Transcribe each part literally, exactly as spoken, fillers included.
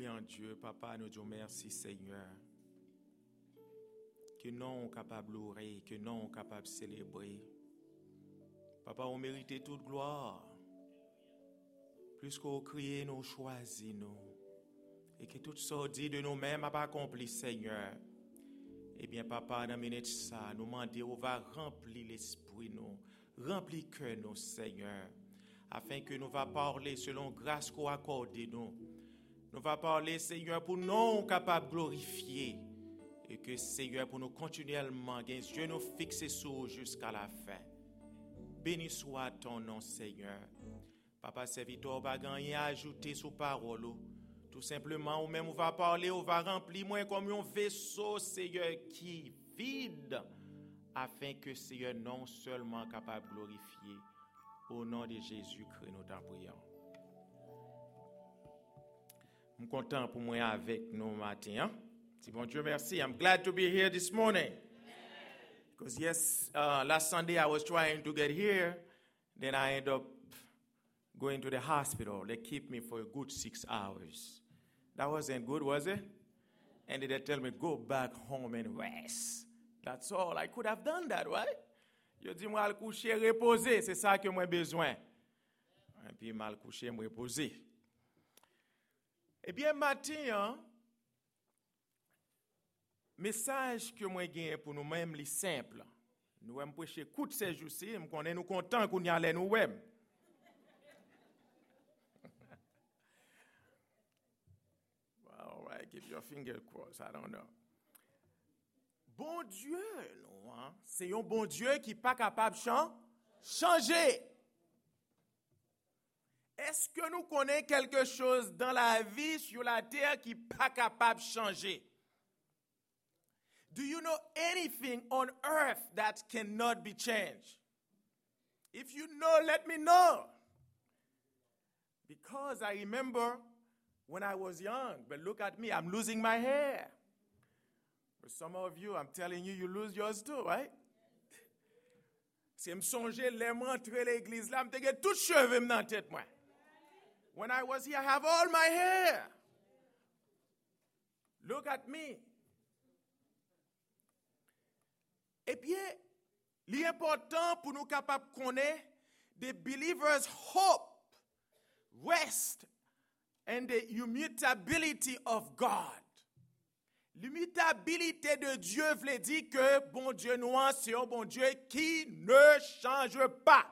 Tout-Puissant Dieu, Papa, nous disons merci, Seigneur. Que nous sommes capables de louer, que nous sommes capables de célébrer. Papa, on mérite toute gloire. Plus qu'on crie, nous choisis, nous. Et que tout ça dit de nous-mêmes a pas accompli, Seigneur. Eh bien, Papa, dans minute ça, nous demandons, on va remplir l'esprit, nous. Remplir que nous, Seigneur. Afin que nous va parler selon grâce qu'on accorde nous. Nous va parler, Seigneur, pour nous capables de glorifier. Et que, Seigneur, pour nous continuellement, Dieu nous fixe sur jusqu'à la fin. Béni soit ton nom, Seigneur. Papa, serviteur, va gagner à ajouter sous parole. Tout simplement, ou même on va parler, on va remplir moins comme un vaisseau, Seigneur, qui vide. Afin que, Seigneur, non seulement capable de glorifier. Au nom de Jésus-Christ, nous t'en prions. Je suis content pour moi avec nous matin. Hein? Si bon Dieu merci. I'm glad to be here this morning. Because yes, uh, last Sunday I was trying to get here. Then I ended up going to the hospital. They kept me for a good six hours. That wasn't good, was it? And they tell me, go back home and rest. That's all. I could have done that, right? Je dis, moi, al coucher, reposer. C'est ça que moi besoin. Et puis, mal coucher, me reposer. Eh bien, matin, hein, message que moi gagne pour nous-mêmes, les simple. Nous aimons prêcher coup de ces jours-ci, nous connaissons nous contents qu'on y allait nous-mêmes. All right, keep your finger crossed, I don't know. Bon Dieu, non, hein? C'est un bon Dieu qui n'est pas capable de changer. Est-ce que nous connaissons quelque chose dans la vie sur la terre qui n'est pas capable de changer? Do you know anything on earth that cannot be changed? If you know, let me know. Because I remember when I was young, but look at me, I'm losing my hair. For some of you, I'm telling you, you lose yours too, right? Si je me songeais, les rentrer l'église là, je me tout cheveux dans la tête, moi. When I was here, I have all my hair. Look at me. Et bien, l'important pour nous capables de connaître, the believers' hope, rest, and the immutability of God. L'immutabilité de Dieu veut dire que bon Dieu nous c'est un bon Dieu qui ne change pas.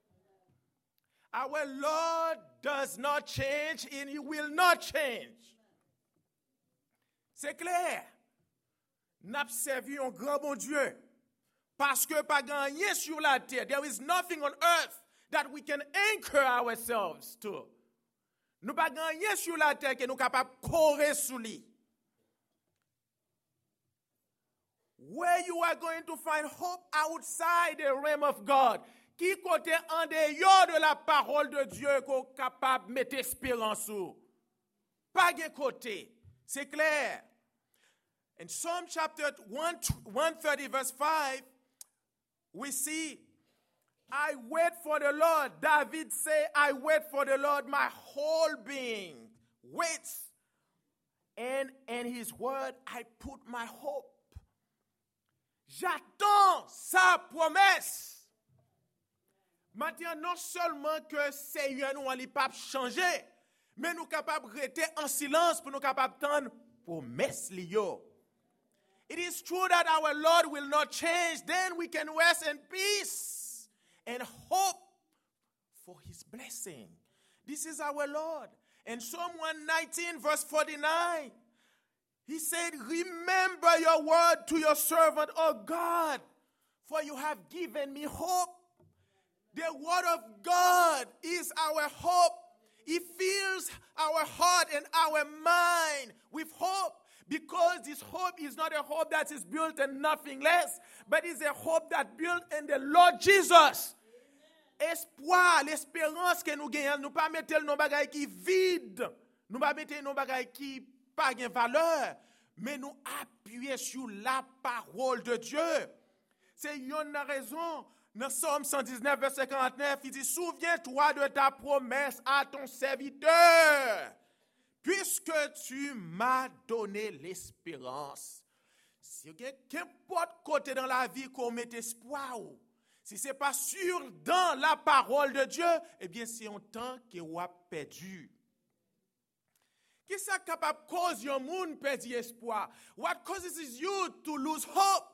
Our Lord does not change and he will not change. C'est clair. N'a servi un grand bon Dieu. Parce que pas gagné sur la terre. There is nothing on earth that we can anchor ourselves to. Nous pas gagné sur la terre que nous capables courir sous lui. Where you are going to find hope outside the realm of God. Qui côté en dehors de la parole de Dieu qu'on capable de mettre espérance sur. Pas de côté. C'est clair. In Psalm chapter one thirty verse five, we see, I wait for the Lord. David say, I wait for the Lord. My whole being waits. And in his word, I put my hope. J'attends sa promesse. Maintenant, non seulement que Seigneur nous n'a pas changé, mais nous capables de rester en silence pour nous capables d'attendre promesse liyo. It is true that our Lord will not change. Then we can rest in peace and hope for his blessing. This is our Lord. In Psalm one nineteen verse forty-nine, he said, remember your word to your servant, O God, for you have given me hope. The word of God is our hope. It fills our heart and our mind with hope. Because this hope is not a hope that is built in nothing less, but is a hope that built in the Lord Jesus. Espoir, l'espérance que nous gagnons, nous pas mettre nos bagailles qui vide, nous pas mettre nos bagailles qui pas de valeur, mais nous appuyer sur la parole de Dieu. C'est une raison. Dans Psaume cent dix-neuf, verset quarante-neuf, il dit, souviens-toi de ta promesse à ton serviteur. puisque tu m'as donné l'espérance. Si qu'importe côté dans la vie qu'on met espoir, si ce n'est pas sûr dans la parole de Dieu, eh bien c'est un temps que vous avez perdu. Qui ça capable de causer un monde perdre espoir? What causes you to lose hope?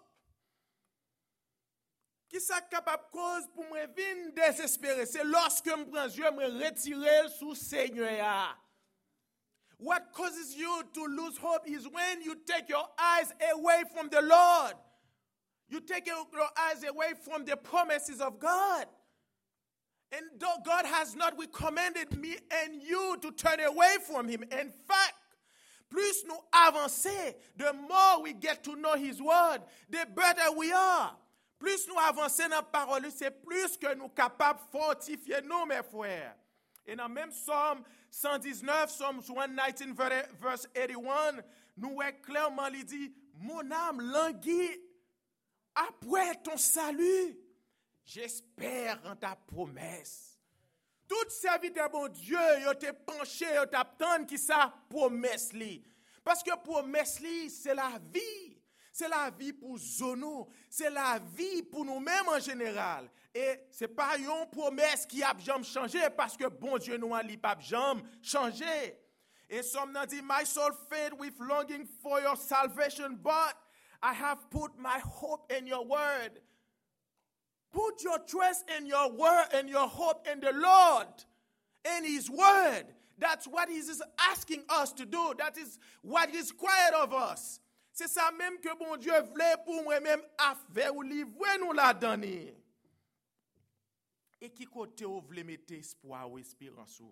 Qui ça capable de cause pour me venir désespérer? C'est lorsque je prends Dieu, je me retire sous Seigneur. What causes you to lose hope is when you take your eyes away from the Lord. You take your eyes away from the promises of God. And though God has not recommended me and you to turn away from him. In fact, plus nous avancer, the more we get to know his word, the better we are. Plus nous avancer dans la parole, c'est plus que nous capables de fortifier nous, mes frères. Et dans même Psalm one nineteen, Psalms one nineteen, verse eighty-one, nous voyons clairement, il dit, mon âme languit après ton salut. J'espère en ta promesse. Tout serviteur bon Dieu, yo te penché, yo t'attend qui ça promesse li. Parce que promesse li, c'est la vie. C'est la vie pour Zono, c'est la vie pour nous-mêmes en général. Et ce n'est pas une promesse qui a jamais changé parce que bon Dieu nous a pas jamais changé. Et Psalm dit, my soul faint with longing for your salvation, but I have put my hope in your word. Put your trust in your word and your hope in the Lord and his word. That's what he is asking us to do. That is what he is required of us. C'est ça même que bon Dieu voulait pour moi-même à faire ou livrer nous la donner. Et qui côté vous voulez mettre espoir ou espérance?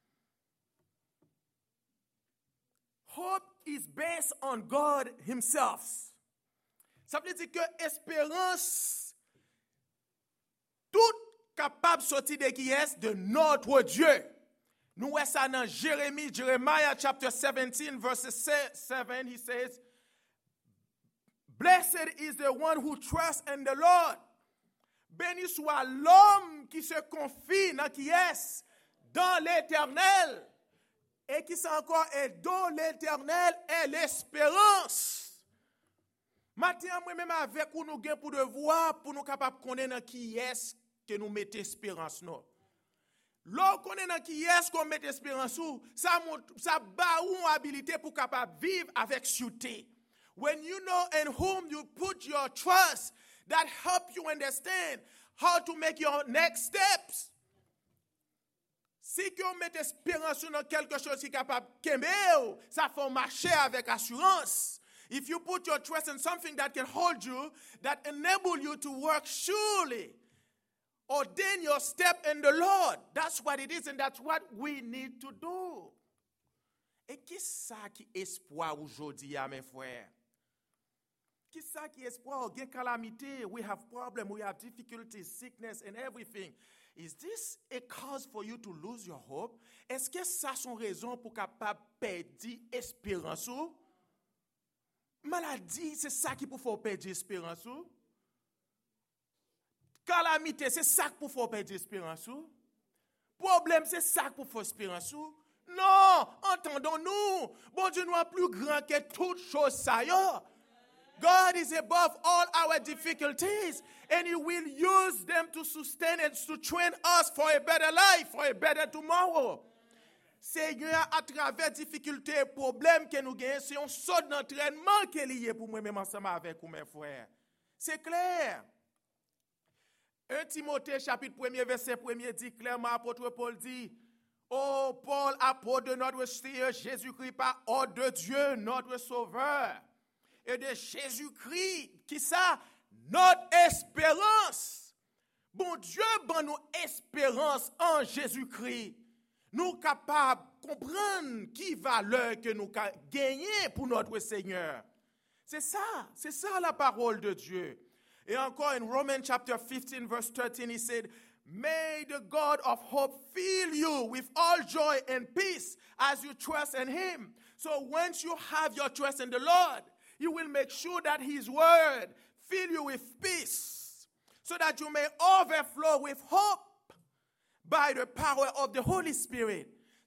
Hope is based on God himself. Ça veut dire que espérance toute capable de sortir de qui est de notre Dieu. Nous voyons ça dans Jérémie, Jeremiah chapter seventeen verse seven, he says, blessed is the one who trusts in the Lord. Béni soit l'homme qui se confie dans qui est dans l'Éternel et qui s'est encore est dans l'Éternel est l'espérance. Maintenant, moi-même avec nous nous pour devoir pour nous capables connaître dans qui est que nous mettons espérance nous. Lorsqu'on connaît dans qui est qu'on met espérance ça ça bat une habilité pour capable vivre avec sûreté. When you know in whom you put your trust, that help you understand how to make your next steps. Si vous mettez espérance dans quelque chose qui est capable de kembe, ça fait marcher avec assurance. If you put your trust in something that can hold you, that enable you to work surely, ordain your step in the Lord. That's what it is, and that's what we need to do. Et qu'est-ce qui est espoir aujourd'hui, mes frères? Qui ça qui espoir? Gain calamité. We have problems, we have difficulties, sickness, and everything. Is this a cause for you to lose your hope? Est-ce que ça sont raison pour capable perdre espérance? Maladie, c'est ça qui pour faire perdre espérance? Calamité, c'est ça pour faire perdre espérance? Problème, c'est ça pour faire espérance? Non, entendons-nous. Bon Dieu nous est plus grand que toute chose ça yo. God is above all our difficulties, and he will use them to sustain and to train us for a better life, for a better tomorrow. Seigneur, à travers difficultés et problèmes que nous gagnons, c'est un saut d'entraînement qui est lié pour moi-même ensemble avec vous, mes frères. C'est clair. un Timothée, chapitre premier, verset premier, dit clairement, apôtre Paul dit, oh, Paul, apôtre de notre Seigneur Jésus-Christ, par ordre de Dieu, notre Sauveur, et de Jésus-Christ, qui ça? Notre espérance. Bon Dieu, bon nous espérance en Jésus-Christ. Nous capables de comprendre qui valeur que nous gagnons pour notre Seigneur. C'est ça, c'est ça la parole de Dieu. Et encore in Romans chapter fifteen, verse thirteen, he said, may the God of hope fill you with all joy and peace as you trust in him. So once you have your trust in the Lord, you will make sure that his word fill you with peace, so that you may overflow with hope by the power of the Holy Spirit.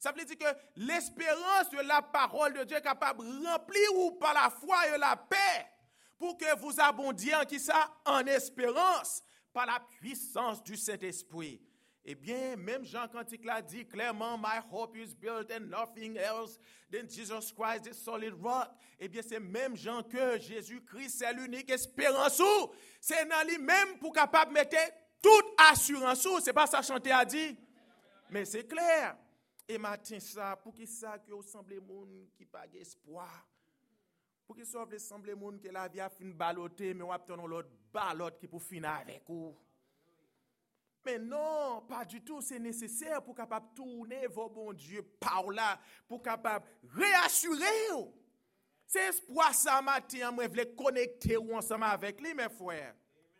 Ça veut dire que l'espérance de la parole de Dieu est capable de remplir ou par la foi et la paix pour que vous abondiez en qui ça? En espérance, par la puissance du Saint-Esprit. Eh bien, même Jean Cantique l'a dit clairement, my hope is built and nothing else than Jesus Christ, the solid rock. Eh bien, c'est même Jean que Jésus-Christ, c'est l'unique espérance ou. C'est dans lui-même pour capable de mettre toute assurance ou. C'est pas ça chanter a dit. Mais c'est clair. Et matin ça, pour qui ça que vous semblez monde qui pas espoir. Pour qui ça semble monde que la vie a fin balloter, mais on attend l'autre ballotte qui pour finir avec vous. Mais non, pas du tout, c'est nécessaire pour capable tourner vos bon Dieu par là, pour capable réassurer. C'est espoir ça matin, moi je veux connecter ensemble avec lui mes frères.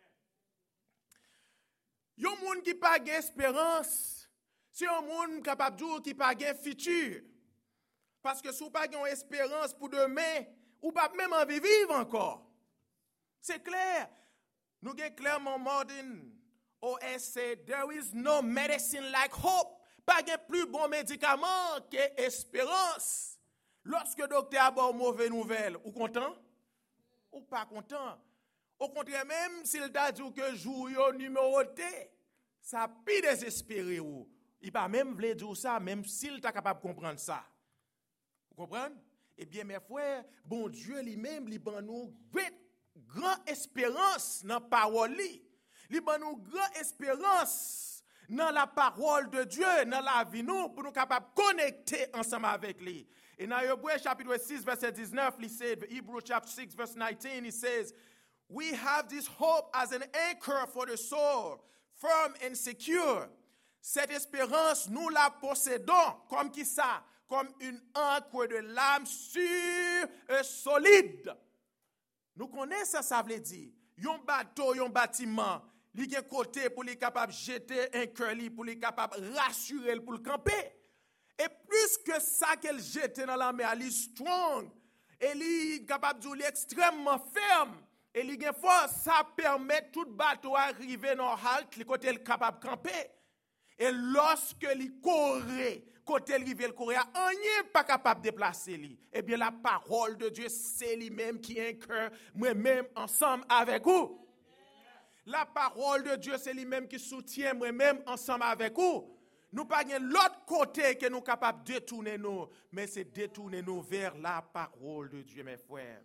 Yon monde qui pas espérance, c'est un monde capable de dire qui pas futur. Parce que si vous pas une espérance pour demain, ou pas même envie vivre encore. C'est clair. Nous avons clairement modern O S C, there is no medicine like hope. Pas de plus bon médicament que espérance. Lorsque le docteur a une mauvaise nouvelle, ou content? Ou pas content? Au contraire, même s'il t'a dit que jour yo numéroté, ça pi désespéré ou. Il pas même voulu dire ça, même s'il t'a capable de comprendre ça. Vous comprenez? Eh bien, mes frères, bon Dieu lui-même, il ban nous grande espérance dans la parole. Il ban nous grande espérance dans la parole de Dieu, dans la vie nous, pour nous capables de connecter ensemble avec lui. Et dans Hébreux chapitre six, verset dix-neuf, il dit, Hebrew chapter six, verse nineteen, he says, we have this hope as an anchor for the soul, firm and secure. Cette espérance, nous la possédons, comme qui ça? Comme une ancre de l'âme sûre et solide. Nous connaissons ça, ça veut dire. Yon bateau, yon bâtiment, li gen côté pour les capable jeter un cœur pour les capable rassurer pour le camper. Et plus que ça qu'elle jette dans la mer, elle est strong. Elle est capable de dire extrêmement ferme. Et li gen force, ça permet tout bateau arriver dans halte, le côté elle capable de camper. Et lorsque li corre, côté rive le courir, on n'est pas capable de déplacer lui. Eh bien la parole de Dieu c'est lui-même qui est un cœur, moi-même ensemble avec vous. La parole de Dieu c'est lui-même qui soutient moi-même ensemble avec vous. Nous pas gain l'autre côté que nous capable de détourner nous, mais c'est détourner nous vers la parole de Dieu mes frères.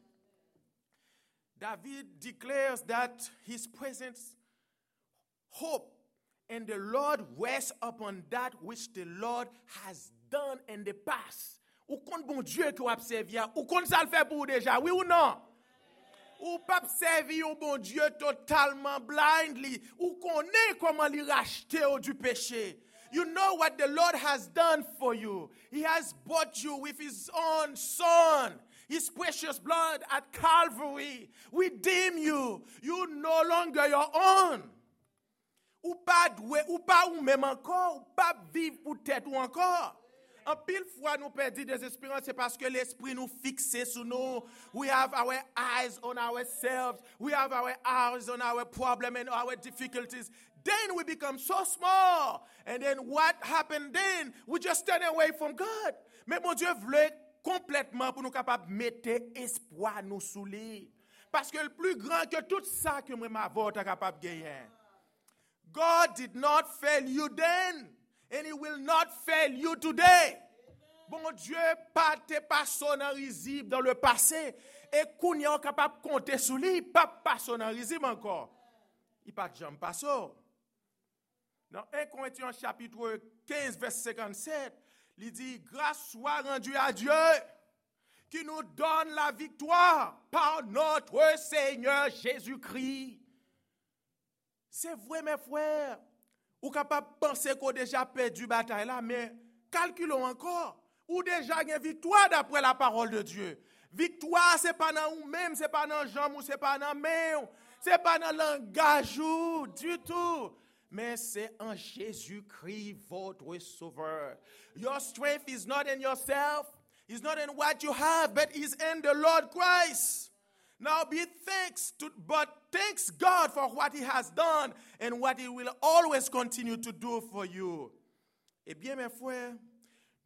David declares that his presence hope and the Lord rests upon that which the Lord has done in the past. Ou compte bon Dieu qui a servi, ou compte ça le fait pour déjà, oui ou non? Ou pas servi un bon Dieu totalement blindly, ou connaît comment lui racheter du péché. You know what the Lord has done for you. He has bought you with his own son. His precious blood at Calvary. Redeem you. You no longer your own. Ou pas doué, ou pas ou même encore, ou pas vivre pour tête ou encore. En pile fois nous perdons des espérances, c'est parce que l'esprit nous fixe sur nous. We have our eyes on ourselves. We have our eyes on our problem and our difficulties. Then we become so small. And then what happened then? We just turn away from God. Mais mon Dieu voulait complètement pour nous capables de mettre espoir nous sous lui. Parce que le plus grand que tout ça que moi ma voix est capable de gagner. God did not fail you then, and he will not fail you today. Bon Dieu, pas te personnalisé dans le passé, et qu'on y est capable de compter sur lui, pas personnalisé encore. Il pas de jamais passé. Dans un Corinthiens chapitre quinze, verset cinquante-sept, il dit, grâce soit rendue à Dieu, qui nous donne la victoire par notre Seigneur Jésus-Christ. C'est vrai, mes frères. Ou capable de penser qu'on a déjà perdu la bataille là, mais calculons encore. Ou déjà une victoire d'après la parole de Dieu. Victoire, ce n'est pas dans nous-mêmes, ce n'est pas dans jambes, ce n'est pas dans mains, ce n'est pas dans le langage du tout. Mais c'est en Jésus-Christ, votre sauveur. Your strength is not in yourself. It's not in what you have, but is in the Lord Christ. Now be thanks to, but thanks God for what he has done and what he will always continue to do for you. Eh bien, mes frères,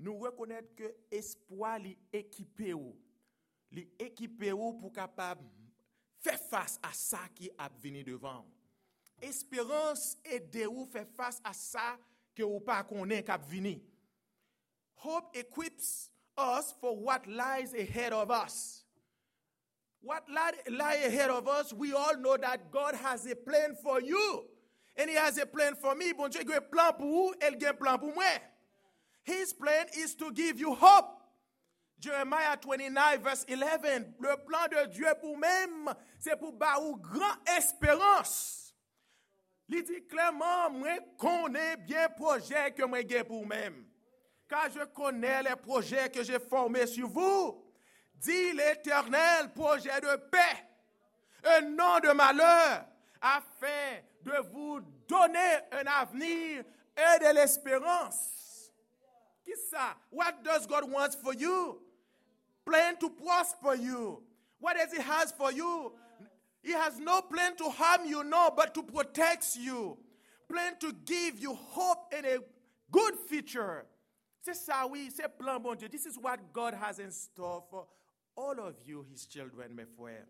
nous reconnaître que espoir li équipé ou, li équipé ou pour capable faire face à ça qui a venu devant. Espérance aide ou faire face à ça que ou pas connaît qui a venu. Hope equips us for what lies ahead of us. What lies ahead of us, we all know that God has a plan for you. And he has a plan for me. Bon Dieu, il a un plan pour vous, et il a un plan pour moi. His plan is to give you hope. Jeremiah twenty-nine, verse eleven. Le plan de Dieu pour même, c'est pour avoir grande espérance. Il dit clairement, moi, connais bien le projet que moi j'ai pour même. Car je connais les projets que j'ai formés sur vous. Dit l'Éternel, projet de paix, un nom de malheur, afin de vous donner un avenir et de l'espérance. Qu'est-ce ça? What does God want for you? Plan to prosper you. What does He has for you? He has no plan to harm you, no, but to protect you. Plan to give you hope and a good future. C'est ça, oui, c'est plan bon Dieu. This is what God has in store for all of you, His children, mes frères.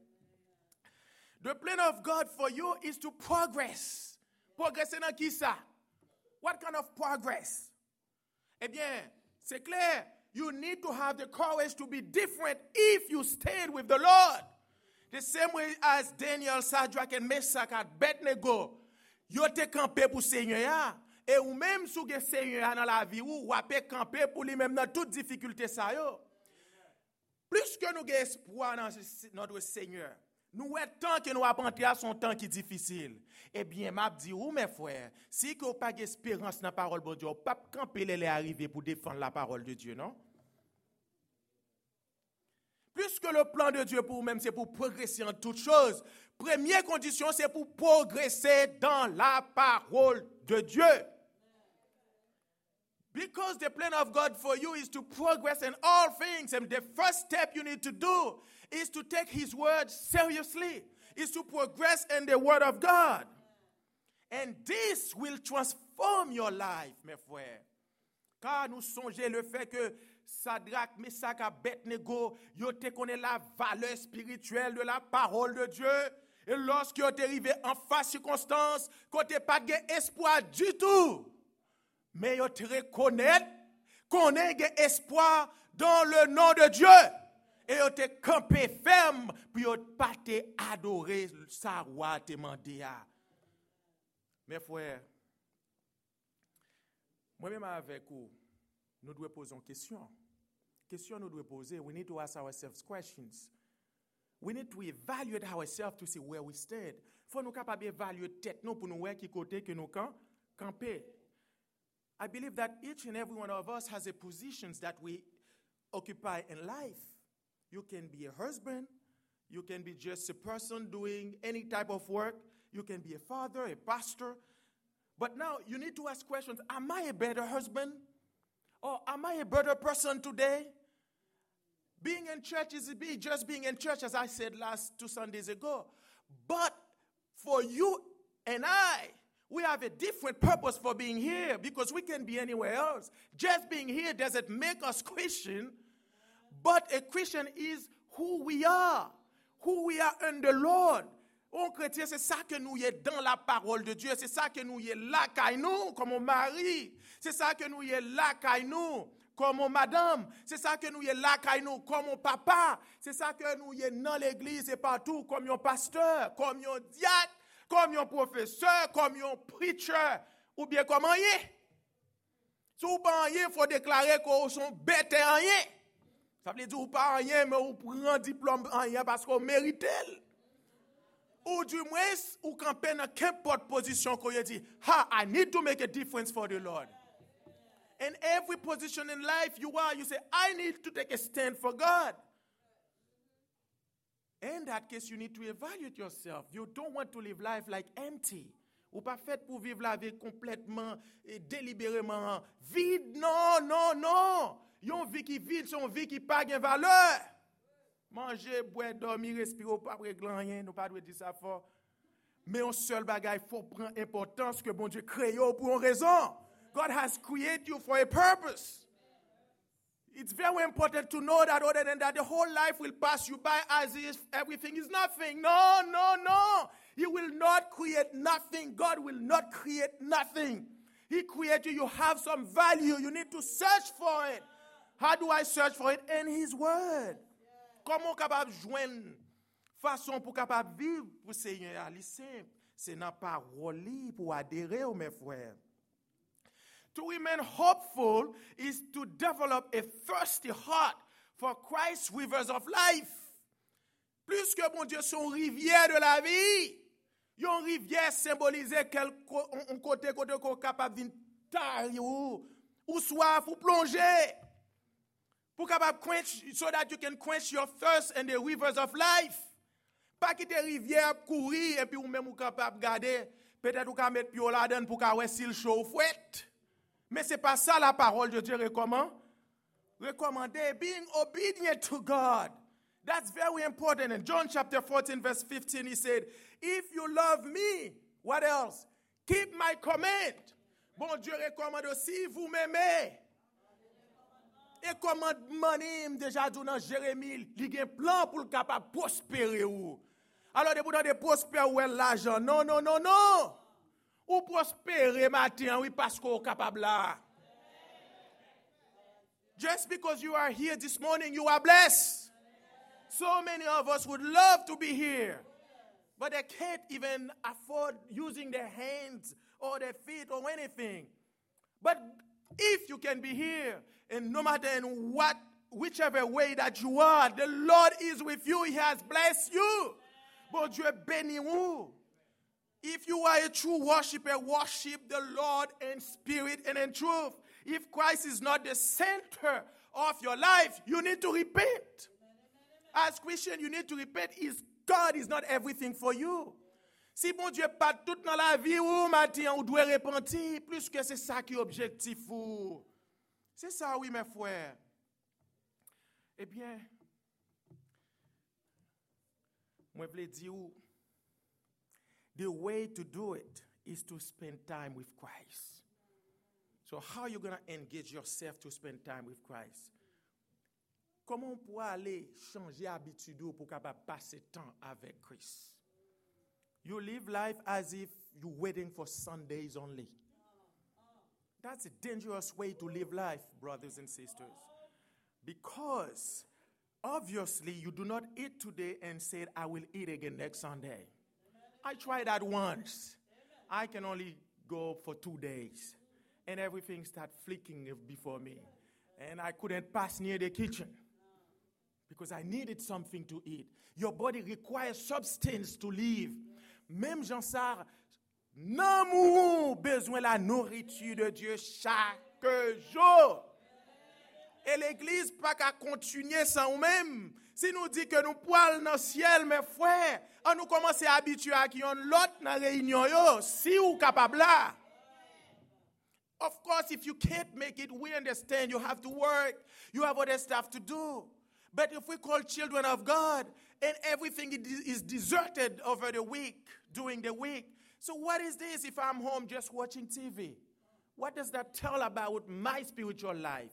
The plan of God for you is to progress. Progresser dans qui ça? What kind of progress? Eh bien, c'est clair. You need to have the courage to be different if you stayed with the Lord. The same way as Daniel, Shadrach, and Meshach at Abednego. Yo te campé pour Seigneur. Et ou même sous que Seigneur dans la vie ou ou apé camper pour lui même dans toute difficulté ça yo. Plus que nous avons espoir dans notre Seigneur, nous avons tant que nous avons entré à son temps qui est difficile. Eh bien, m'a dit ou mes frères, si vous n'avez pas d'espérance dans la parole de Dieu, vous ne pouvez pas camper les arriver pour défendre la parole de Dieu, non? Plus que le plan de Dieu pour vous-même, c'est pour progresser en toutes choses. Première condition, c'est pour progresser dans la parole de Dieu. Because the plan of God for you is to progress in all things. And the first step you need to do is to take His word seriously. Is to progress in the word of God. And this will transform your life, mes frères. Car nous songeons le fait que Shadrach, Meshach, Abednego, yo te connaît la valeur spirituelle de la parole de Dieu. Et lorsque yo te arrivé en face circonstance, qu'on te pas espoir du tout. Mais yo te reconnaître qu'on a espoir dans le nom de Dieu. Et yo te campé ferme, puis yo pas te adorer sa roi te mandé. Mes frères, moi-même avec vous, nous devons poser une question. Question nous devons poser. We need to ask ourselves questions. We need to evaluate ourselves to see where we stand. Faut nous capables d'évaluer tête nous pour nous voir qui côté que nous camper. I believe that each and every one of us has a positions that we occupy in life. You can be a husband. You can be just a person doing any type of work. You can be a father, a pastor. But now you need to ask questions. Am I a better husband? Or am I a better person today? Being in church is be just being in church, as I said last two Sundays ago. But for you and I, we have a different purpose for being here because we can be anywhere else. Just being here doesn't make us Christian, but a Christian is who we are, who we are in the Lord. Un chrétien, c'est ça que nous y est dans la parole de Dieu. C'est ça que nous y est là qu'à nous, comme mon mari. C'est ça que nous y est là qu'à nous, comme mon madame. C'est ça que nous y est là qu'à nous, comme mon papa. C'est ça que nous y est dans l'église et partout, comme mon pasteur, comme mon diacre, comme mon professeur, comme mon preacher, ou bien comme un yé. Si vous pas rien, il faut déclarer qu'on sont bêtes en rien. Ça veut dire ou pas rien, mais vous prenez un diplôme en rien parce qu'on mérite. Ou du moins, ou camper dans n'importe position qu'on a dit, ha, I need to make a difference for the Lord. In every position in life you are, you say, I need to take a stand for God. In that case, you need to evaluate yourself. You don't want to live life like empty. Ou pas fait pour vivre la vie complètement et délibérément vide. Non, non, non. Yon vie qui vide, c'est une vie qui n'a pas de valeur. Manger, boire, dormir, respirer, pas régler rien, nous pas dire ça fort. Mais un seul bagage, il faut prendre importance que bon Dieu crée pour une raison. God has created you for a purpose. It's very important to know that other than that, the whole life will pass you by as if everything is nothing. No, no, no. He will not create nothing. God will not create nothing. He created you. You have some value. You need to search for it. How do I search for it? In His Word. Comment capable joindre façon pour capable vivre pour Seigneur? C'est simple. C'est dans parole pour adhérer aux mes frères. To remain hopeful is to develop a thirsty heart for Christ's rivers of life. Plus que mon Dieu son rivière de la vie, yon rivière symbolise quel un côté côté qu'on capable venir taire ou ou soif ou plonger. Pour capable quench so that you can quench your thirst in the rivers of life. Pas quitter rivière courir et puis ou même ou capable garder peut-être ou ka mettre pied là-dedans pour ka wè s'il chaud ou fouette. Mais c'est pas ça la parole de Dieu recommande. Recommander being obedient to God. That's very important. In John chapter fourteen verse fifteen he said, if you love me, what else? Keep my command. Bon Dieu recommande aussi vous m'aimez. Et commandement déjà dit dans Jérémie, il y a un plan pour le capable prospérer ou. Alors de vous dans de prospérer ou l'argent. Non non non non. Ou prospérer matin, oui, parce qu'on est capable là. Just because you are here this morning, you are blessed. So many of us would love to be here, but they can't even afford using their hands or their feet or anything. But if you can be here, and no matter in what, whichever way that you are, the Lord is with you. He has blessed you. Bon Dieu béni vous. If you are a true worshiper, worship the Lord in spirit and in truth. If Christ is not the center of your life, you need to repent. As Christian, you need to repent. Is God is not everything for you. Si bon Dieu pas tout dans la vie ou matin, on doit repentir plus que c'est ça qui est objectif ou. C'est ça oui mes frères. Eh bien, moi je veux dire the way to do it is to spend time with Christ. So how are you going to engage yourself to spend time with Christ? Comment on pourra aller changer habitude pour capable passer temps avec Christ? You live life as if you're waiting for Sundays only. That's a dangerous way to live life, brothers and sisters. Because obviously you do not eat today and say, I will eat again next Sunday. I tried that once. I can only go for two days. And everything started flicking before me. And I couldn't pass near the kitchen. Because I needed something to eat. Your body requires substance to live. Même Jean Sarr, non mourons besoin de la nourriture de Dieu chaque jour. Et l'Église pas qu'à continuer sans nous-mêmes. Si nous dit que nous poils dans le ciel, mes frères, on nous commence à habituer à qui on l'autre dans la réunion yo, si ou capable là. Of course, if you can't make it, we understand you have to work. You have other stuff to do. But if we call children of God and everything is deserted over the week, during the week, so what is this if I'm home just watching T V? What does that tell about my spiritual life?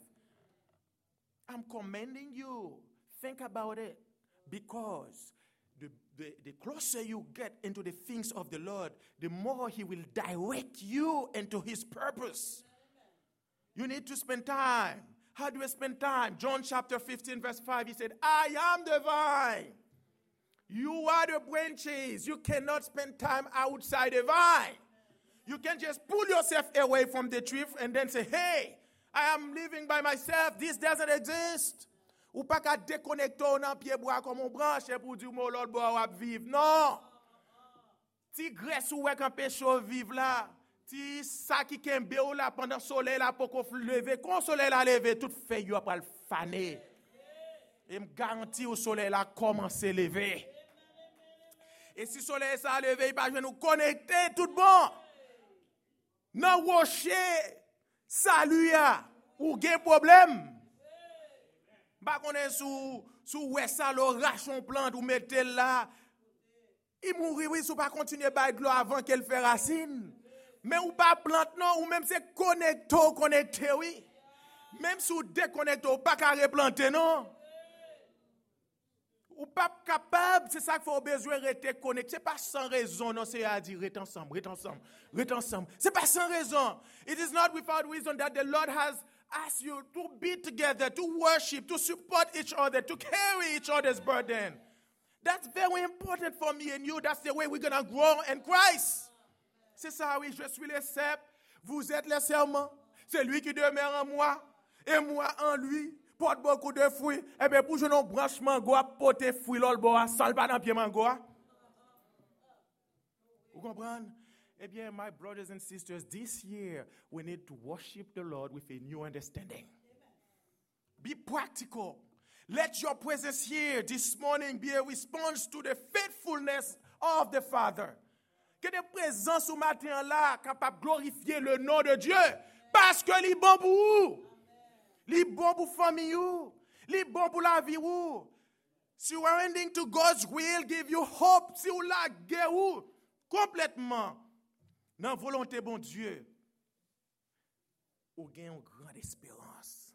I'm commending you. Think about it. Because the, the, the closer you get into the things of the Lord, the more He will direct you into His purpose. You need to spend time. How do we spend time? John chapter fifteen verse five, He said, I am the vine. You are the branches. You cannot spend time outside the vine. You can't just pull yourself away from the tree and then say, hey, I am living by myself. This doesn't exist. Ou pas qu'à déconnecter dans pied bois comme on branche pour dire mon l'autre bois va vivre. Non. Ti graisse ou quand pécho vivre là. Ti ça qui kembe ou là pendant soleil là pour qu'on lever. Quand soleil là lever toute feuille après le faner. Et me garantit au soleil là commencer lever. Et si soleil ça lever, il pas nous connecter tout bon. Non rocher salut ya ou gen problème. Ba connait sous sous ouais ça l'orage on plante ou mettez là. Il mourir oui sous pas continuer bailler de l'eau avant qu'elle fait racine. Mais ou pas plante non ou même c'est connecto connecté oui. Même si vous déconnectez, vous pas qu'à replanter, non? Ou pas capable, c'est ça qu'il faut besoin de rester connecté. C'est pas sans raison, non, c'est à dire, reste ensemble, reste ensemble, reste ensemble. C'est pas sans raison. It is not without reason that the Lord has asked you to be together, to worship, to support each other, to carry each other's burden. That's very important for me and you. That's the way we're going to grow in Christ. C'est ça, oui, je suis le cep, vous êtes le serment. C'est lui qui demeure en moi, et moi en lui. Porte beaucoup de fruits. Eh bien, pour jouer nos branches mango, porter fruits, l'ol bois, sans pas dans pied mango. Vous comprenez? Eh bien, my brothers and sisters, this year, we need to worship the Lord with a new understanding. Be practical. Let your presence here this morning be a response to the faithfulness of the Father. Que des présences au matin là, capable de glorifier le nom de Dieu, parce que les bon pour vous. Les bon pour famille, les bon pour la vie. Surrendering to God's will give you hope. Si vous la guerre complètement dans la volonté bon Dieu, vous gagnez une grande espérance.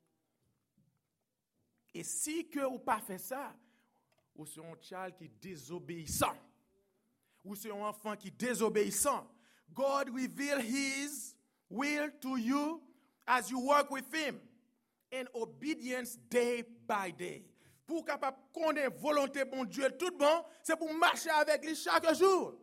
Et si que vous pas fait ça, vous serez un child qui est désobéissant. Vous serez un enfant qui est désobéissant. God reveal His will to you as you work with Him. In obedience day by day. Pour capable connaître volonté bon Dieu tout bon, c'est pour marcher avec lui chaque jour.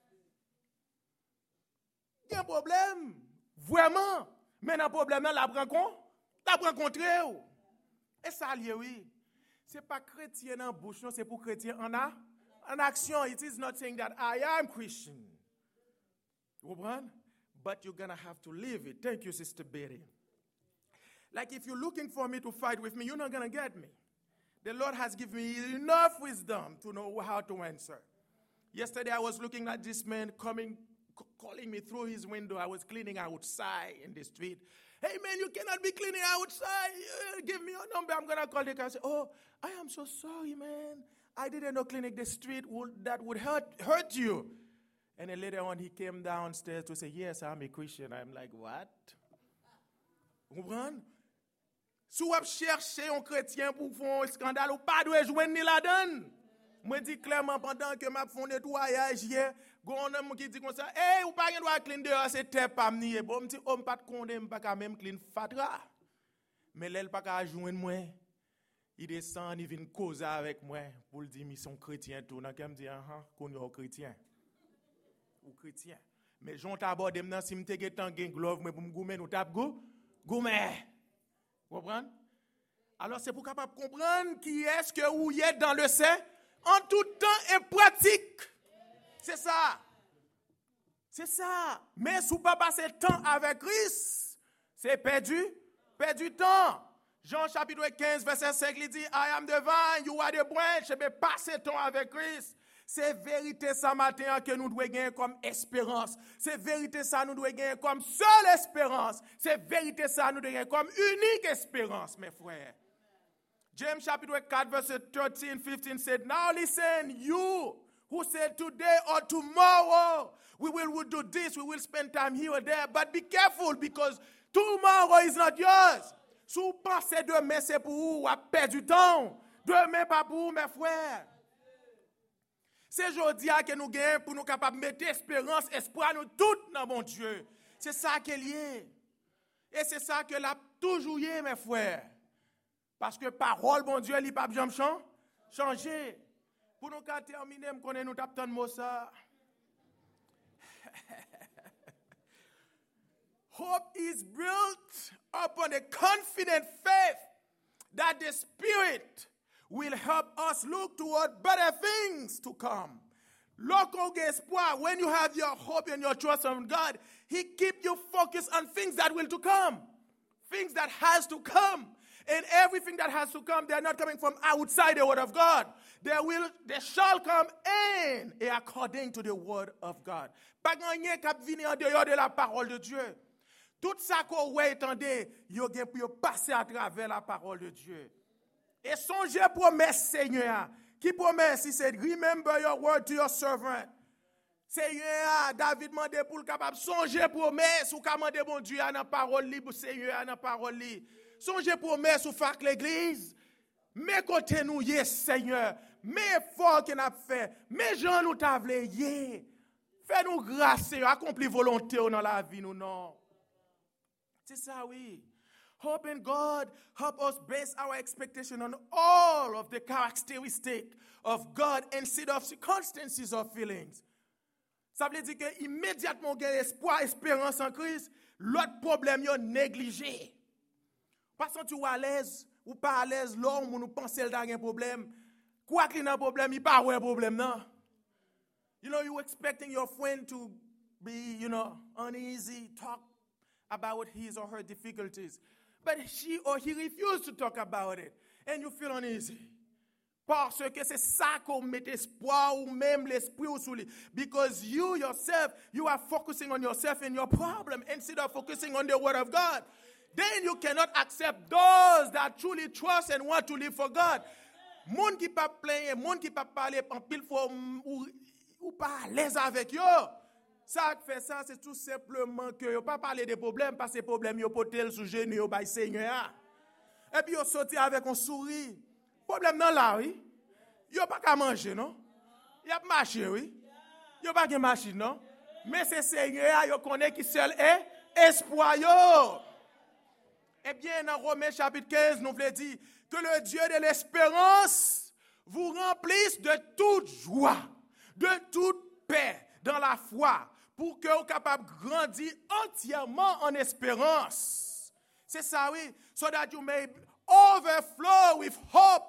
Il y a un problème, vraiment. Mais dans le problème, là, la rencontré. Et ça, oui. Ce n'est pas chrétien en bouche, c'est pour chrétien en, a, en action. It is not saying that I am Christian. You comprends? But you're going to have to live it. Thank you, Sister Betty. Like if you're looking for me to fight with me, you're not going to get me. The Lord has given me enough wisdom to know how to answer. Yesterday I was looking at this man coming, c- calling me through his window. I was cleaning outside in the street. Hey man, you cannot be cleaning outside. Uh, give me your number. I'm going to call the guy and say, oh, I am so sorry, man. I didn't know cleaning the street would, that would hurt, hurt you. And then later on he came downstairs to say, yes, I'm a Christian. I'm like, what? Vous comprenez? Si vous cherchez un chrétien pour faire un scandale, ou pas de joindre ni la donne. Moi dis clairement pendant que m'a font nettoyage hier, gon homme qui dit comme ça, "Hey, ou pas doit clean dehors, c'est terre pas nier." Bon, petit homme pas de condamné, pas quand même clean fatra. Mais l'elle pas qu'à joindre moi. Il descend, il vient causer avec moi pour dire mission chrétien tout, nan me dit ah qu'on est chrétien. Ou chrétien. Mais j'ont abordé maintenant si m'te getan gen glove moi pour me goumer nous tap go, goumer. Vous comprenez? Alors c'est pour capable comprendre qui est-ce que vous êtes dans le sein en tout temps et pratique. C'est ça. C'est ça. Mais si vous ne pas passer temps avec Christ, c'est perdu, perdu temps. Jean chapitre quinze, verset cinq, il dit, I am the vine, you are the branch. Je vais passer temps avec Christ. C'est vérité ça matin que nous devons gagner comme espérance. C'est vérité ça nous devons gagner comme seule espérance. C'est vérité ça nous devons gagner comme unique espérance, mes frères. James chapitre quatre, verset thirteen, fifteen said, now listen, you who said today or tomorrow we will we'll do this, we will spend time here or there, but be careful because tomorrow is not yours. Si vous pensez demain c'est pour vous, vous avez perdu du temps. Demain pas pour vous, mes frères. C'est aujourd'hui que nous gagnons pour nous capables de mettre espérance, espoir nous tous dans mon Dieu. C'est ça qui est lié. Et c'est ça que l'a toujours lié, mes frères. Parce que parole, bon Dieu, il n'y a pas besoin de changer. Pour nous terminer, nous connaissons nous tapons de mots ça. Hope is built upon a confident faith that the Spirit will help us look toward better things to come. Local espoir, when you have your hope and your trust in God, He keeps you focused on things that will to come. Things that has to come. And everything that has to come, they're not coming from outside the word of God. They will, they shall come in according to the word of God. Pas gagner cap venir en dehors de la parole de Dieu. Tout ça qu'on ouais attendez, yo gen pour passer à travers la parole de Dieu. Et songez promesse Seigneur. Qui promesse, il said, remember your word to your servant. Seigneur, David mande pour le capable songer promesse ou ka mande bon Dieu dans parole li pour Seigneur dans parole li. Songez promesse ou faire l'église. Mais côté nous, yes, Seigneur. Mais effort qu'on a fait. Mais gens nous t'avlé, yeah. Fais-nous grâce, accomplis volonté dans la vie, nous, non. C'est ça, oui. Hope in God, help us base our expectation on all of the characteristics of God instead of circumstances or feelings. Ça veut dire que immédiatement on a espoir, espérance en Christ, l'autre problème est négligé. Parce que tu es à l'aise ou pas à l'aise, l'homme nous pense qu'il a un problème. Quoi qu'il y ait un problème, il n'y a pas un problème, non. You know, you're expecting your friend to be, you know, uneasy, talk about his or her difficulties. But she or he refused to talk about it. And you feel uneasy. Parce que c'est ça qu'on met espoir ou même l'esprit ou sous lui. Because you yourself, you are focusing on yourself and your problem instead of focusing on the word of God. Then you cannot accept those that truly trust and want to live for God. Moun qui pas plaindre, moun qui pas parler en pile fois ou, ou pas à l'aise avec yo. Ça qui fait ça, c'est tout simplement que yo pas parler des problèmes parce que les problèmes yo potel sous genou yo bay Seigneur. Et puis yo sorti avec un sourire. Problème dans là oui. Yo pas qu'à manger non. Y a marché oui. Yo pas gen machine non. Mais c'est Seigneur yo connaît qui seul est espoir yo. Eh bien dans Romains chapitre quinze nous voulons dire que le Dieu de l'espérance vous remplisse de toute joie, de toute paix dans la foi, pour que vous soyez capable de grandir entièrement en espérance. C'est ça, oui. So that you may overflow with hope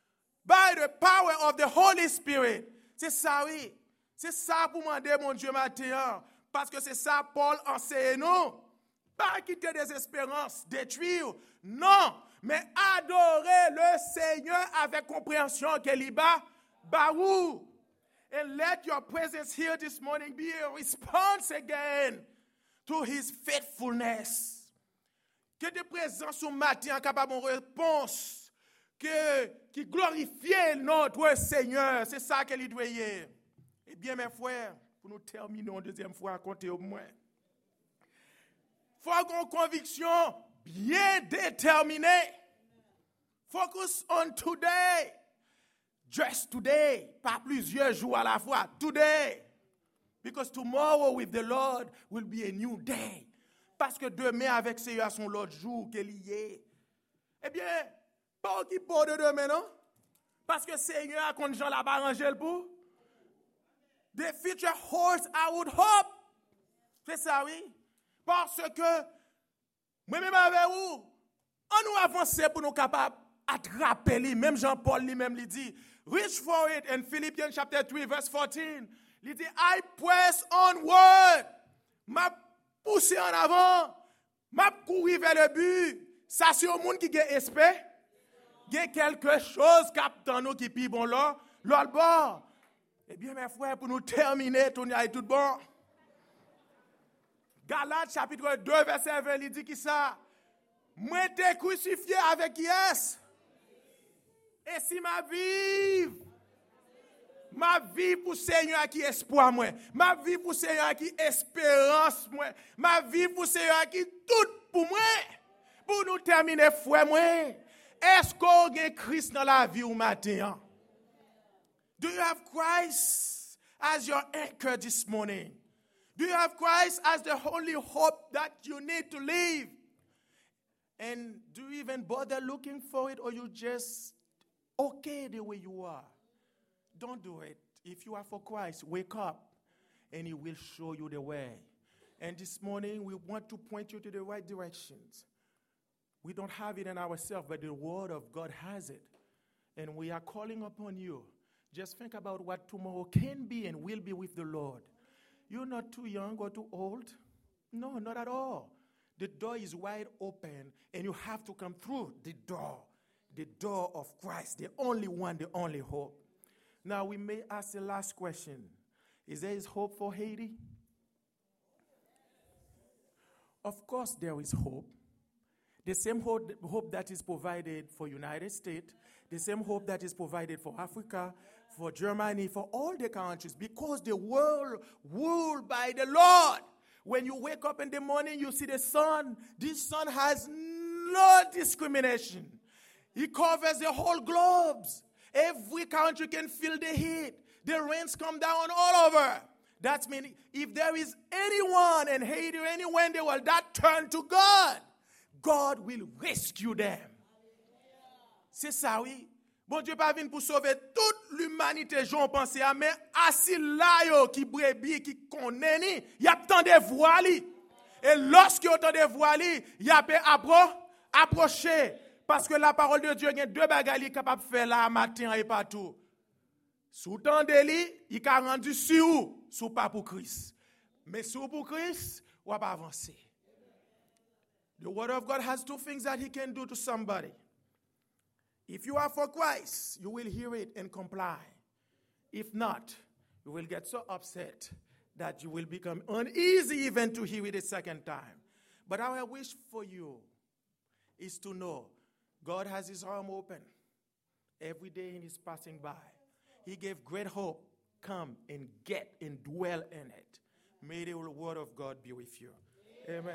by the power of the Holy Spirit. C'est ça, oui. C'est ça pour demander, mon Dieu, matin. Parce que c'est ça, Paul enseigne nous. Pas quitter des espérances, détruire. Non. Mais adorer le Seigneur avec compréhension qu'il y a. Baou. And let your presence here this morning be a response again to his faithfulness. Que tes présences ce matin capable de réponse que, qui glorifie notre Seigneur. C'est ça qu'il doit y avoir. Eh bien, mes frères, pour nous terminer une deuxième fois, comptez au moins. Il faut avoir une conviction bien déterminée. Focus on today. Just today, pas plusieurs jours à la fois. Today. Because tomorrow with the Lord will be a new day. Parce que demain avec Seigneur son l'autre jour qu'il y est. Eh bien, pas qui pour de demain, non? Parce que Seigneur a qu'on Jean l'a pas arrangé le pour. The future holds our hope. C'est ça, oui. Parce que, moi-même avec vous, on nous avance pour nous capables d'attraper lui. Même Jean-Paul lui-même lui dit, reach for it in Philippians chapter three verse fourteen. Il dit, I press onward. M'a poussé en avant. M'a couru vers le but. Ça, c'est au monde qui a espère. Il y a quelque chose captant nous qui est bon là. L'autre bord. Eh bien, mes frères, pour nous terminer, tout est tout bon. Galates chapitre deux, verset vingt, il dit qui ça? Moi t'ai crucifié avec yes. Et si ma vie, ma vie pour Seigneur qui espoir moi, ma vie pour Seigneur qui espérance moi, ma vie pour Seigneur qui tout pour moi. Pour nous terminer, frère moi, est-ce qu'on a Christ dans la vie ou matin? Do you have Christ as your anchor this morning? Do you have Christ as the only hope that you need to live? And do you even bother looking for it, or you just okay the way you are? Don't do it. If you are for Christ, wake up and he will show you the way. And this morning we want to point you to the right directions. We don't have it in ourselves, but the word of God has it. And we are calling upon you. Just think about what tomorrow can be and will be with the Lord. You're not too young or too old. No, not at all. The door is wide open, and you have to come through the door. The door of Christ, the only one, the only hope. Now, we may ask the last question. Is there hope for Haiti? Of course, there is hope. The same hope, hope that is provided for United States, the same hope that is provided for Africa, for Germany, for all the countries, because the world ruled by the Lord. When you wake up in the morning, you see the sun. This sun has no discrimination. He covers the whole globe. Every country can feel the heat. The rains come down all over. That means if there is anyone in Haiti or anywhere in the world that turn to God, God will rescue them. C'est ça, oui. Bon Dieu pas venu pour sauver toute l'humanité, j'en pense, mais assis là, yo, qui brebis, qui connaît, il y a tant de voix. Et lorsqu'il y a tant de voix, il y a appro approcher. Parce que la parole de Dieu, il y a deux bagages capables de faire là, matin et partout. Sous temps de lui, il a rendu sur vous, sous pas pour Christ. Mais sous pour Christ, on va pas avancer. The word of God has two things that he can do to somebody. If you are for Christ, you will hear it and comply. If not, you will get so upset that you will become uneasy even to hear it a second time. But our wish for you is to know God has his arm open every day and he's passing by. He gave great hope. Come and get and dwell in it. May the word of God be with you. Amen.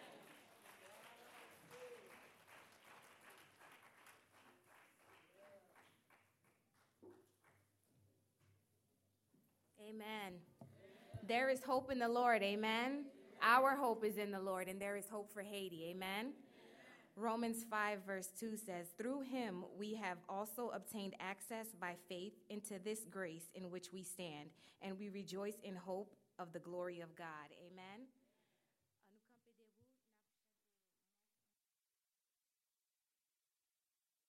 Amen. There is hope in the Lord. Amen. Our hope is in the Lord, and there is hope for Haiti. Amen. Romans five verse two says, through him we have also obtained access by faith into this grace in which we stand, and we rejoice in hope of the glory of God. Amen.